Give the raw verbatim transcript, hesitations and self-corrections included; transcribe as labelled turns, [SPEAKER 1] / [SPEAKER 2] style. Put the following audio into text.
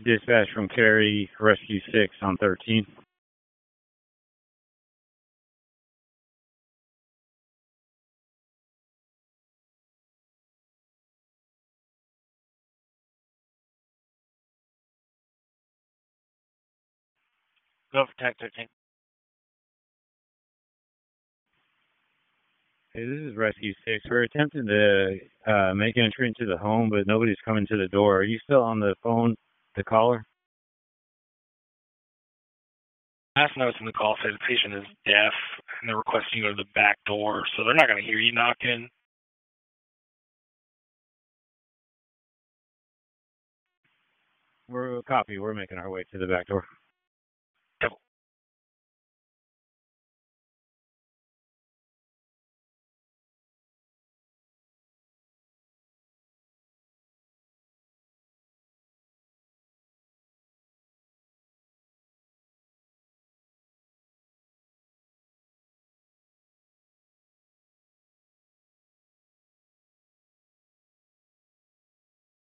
[SPEAKER 1] Dispatch from Cary, Rescue six on thirteen.
[SPEAKER 2] Go for tech thirteen.
[SPEAKER 1] Hey, this is Rescue six. We're attempting to uh, make entry into the home, but nobody's coming to the door. Are you still on the phone, the caller?
[SPEAKER 2] Last notes in the call say the patient is deaf and they're requesting you go to the back door, so they're not going to hear you knocking.
[SPEAKER 1] We're copy. We're making our way to the back door.